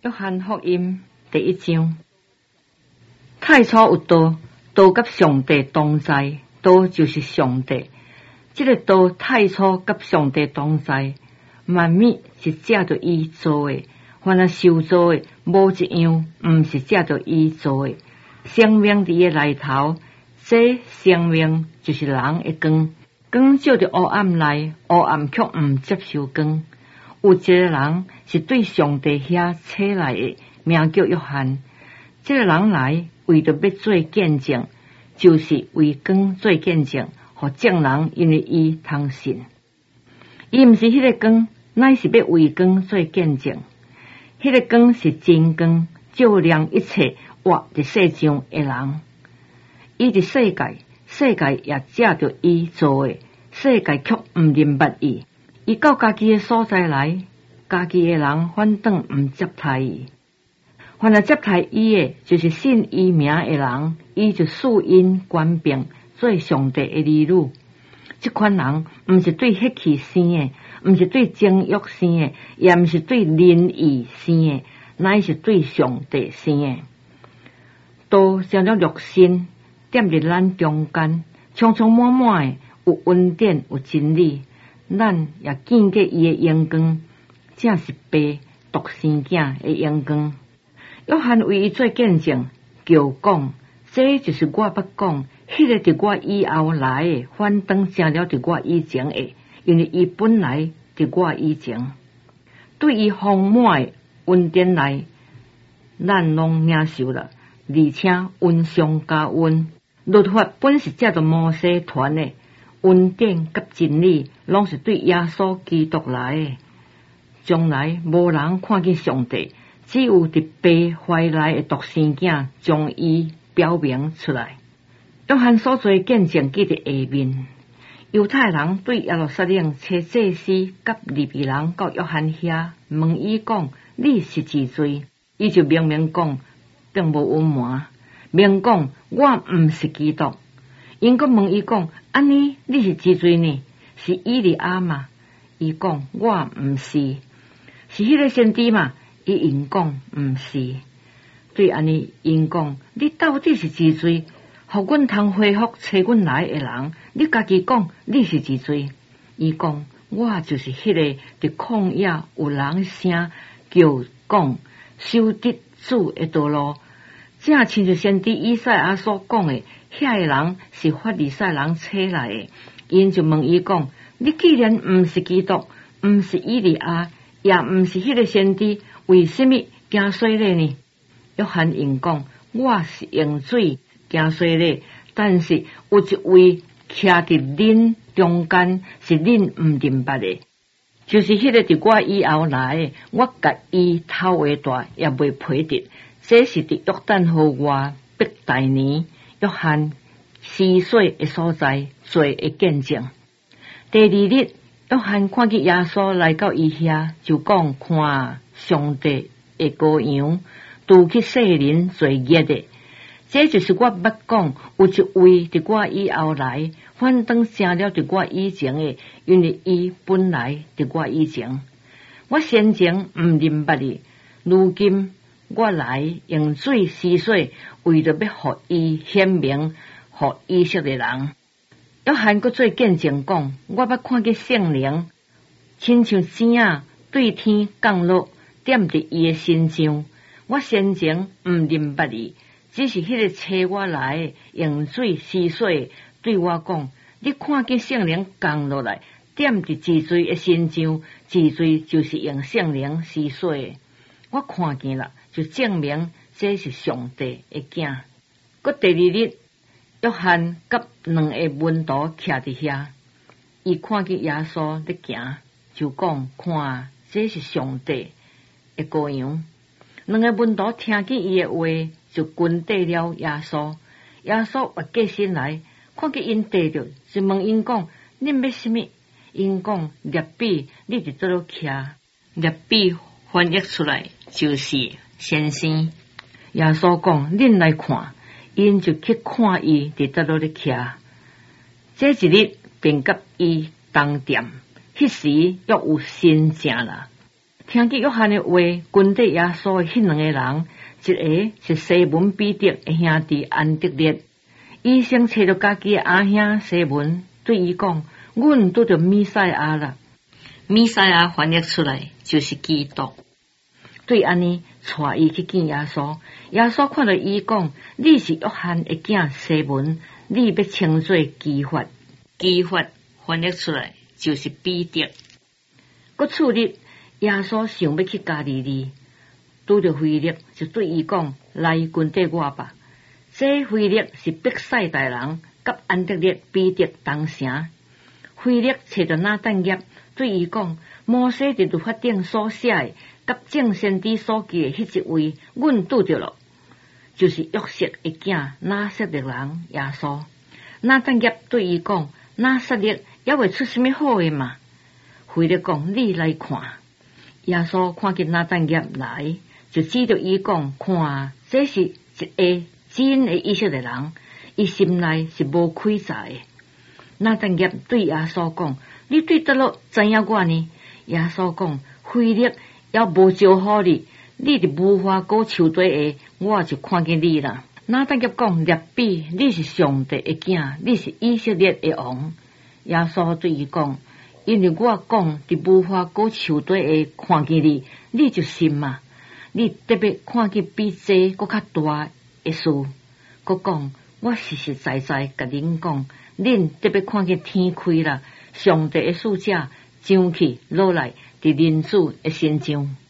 约翰福音第1章，太初有道，道甲上帝同在，道就是上帝。这个道太初甲上帝同在，万物是借着伊做的，凡是受造的，无一样毋是借着伊做的。生命伫伊内头，这生命就是人的光。光照伫黑暗内，黑暗却毋接受光。有一个人是对上帝遐扯来的，名叫约翰。这个人来为着要做见证，就是为光做见证，互众人因为伊通信。伊毋是迄个光，乃是要为光做见证。迄个光是真光，照亮一切活伫世上的人。伊伫世界，世界也借着伊做的，世界却毋认捌伊。伊到家己的所在来，家己的人反倒毋接待伊。凡是接待伊的，就是信伊名的人，伊就赐因权柄，做上帝的儿女。这款人毋是对血气生的，毋是对情欲生的，也毋是对人意生的，乃是对上帝生的。道成了肉身，踮伫咱中间，充充满满的，有恩典，有真理。咱也见过伊的阳光，正是爸独生囝的阳光。约翰为伊做见证，叫讲，这就是我捌讲，迄个伫我以后来的，反倒成了伫我以前的，因为伊本来伫我以前。对伊丰满的恩典来，咱拢领受了，而且恩上加恩。律法本是借着摩西传的，恩典甲真理拢是对耶稣基督来的。将来无人看见上帝，只有伫爸怀内的独生囝将伊表明出来。约翰所做见证记伫下面。犹太人对耶路撒冷找祭司甲利未人到约翰遐，问伊讲：你是几罪？伊就明明讲，并无隐瞒，明讲我毋是基督。因阁问伊讲：安尼你是几罪呢？是以利亚嘛？伊讲我毋是。是迄个先知嘛？伊因讲毋是。对安尼因讲：你到底是几罪？互阮通回复找阮来的人，你家己讲你是几罪？伊讲我就是迄个伫旷野有人声叫讲修直主的道路。正亲像先知以赛亚所讲的，遐个人是法利赛人找来的。因就问伊讲：你既然毋是基督，毋是以利亚，也毋是迄个先知，为什么惊洗礼呢？约翰因讲：我是用水惊洗礼，但是有一位徛伫恁中间，是恁毋认捌的，就是迄个伫我以后来的，我甲伊头话大也未批得。这是伫约旦河外伯大尼约翰施洗的所在做的见证。第二日，约翰看见耶稣来到伊遐，就讲：看上帝的羔羊，除去世人罪孽的。这就是我捌讲，有一位伫我以后来，反倒成了伫我以前的，因为伊本来伫我以前。我先前毋认捌伊，如今我来用水施洗，为着要互伊显明，互以色列人。约翰阁做见证讲：我捌看见圣灵，亲像星仔对天降落，踮伫伊的身上。我先前毋认捌伊，只是迄个找我来的用水施洗，对我讲：你看见圣灵降落来，踮伫治罪的身上，治罪就是用圣灵施洗的。我看见了，就证明这是上帝的囝。搁第二日，约翰甲两个门徒徛伫遐，伊看见耶稣在行，就讲：看，这是上帝的羔羊。两个门徒听见伊的话，就跟缀了耶稣。耶稣活过身来，看见因缀着，就问因讲：恁要什么？因讲：律比，你伫倒落徛？律比翻译出来就是先生。耶稣讲：恁来看。因就去看伊伫倒落咧徛。这一日便甲伊同店，迄时约有新正啦。 听见约翰的话，跟着耶稣的迄两个人，一个是西门彼得的兄弟安德烈，医生找到家己的阿兄西门，对伊讲：阮拄着弥赛亚啦。弥赛亚翻译出来就是基督。对安尼，带伊去见耶稣。耶稣看到伊讲：你是约翰的囝西门，你要称作基法。基法翻译出来就是彼得。过次日，耶稣想要去加利利，拄着腓力，就对伊讲：来跟着我吧。这腓力是伯赛大人，甲安德烈、彼得同城。腓力找到拿但业，对伊讲：摩西伫律法顶所写的，甲众先知所记的迄一位，阮拄着咯，就是约瑟的囝拿撒勒人耶稣。拿但业对伊讲：拿撒勒也会出什么好的嘛？腓力讲：你来看。耶稣看见拿但业来，就指着伊讲：看，这是一个真的以色列人，伊心内是无亏诈的。拿但业对耶稣讲：你对倒落知影我呢？耶稣讲：腓力也无招呼你，你伫无花果树底下，我就看见你啦。拿但业讲：列比，你是上帝的囝，你是以色列的王。耶稣对伊讲：因为我讲伫无花果树底下看见你，你就信嘛。你特别看见比这搁较大的事，搁讲我实实在在甲恁讲，恁特别看见天开啦，上帝的使者上去落来伫人子的身上。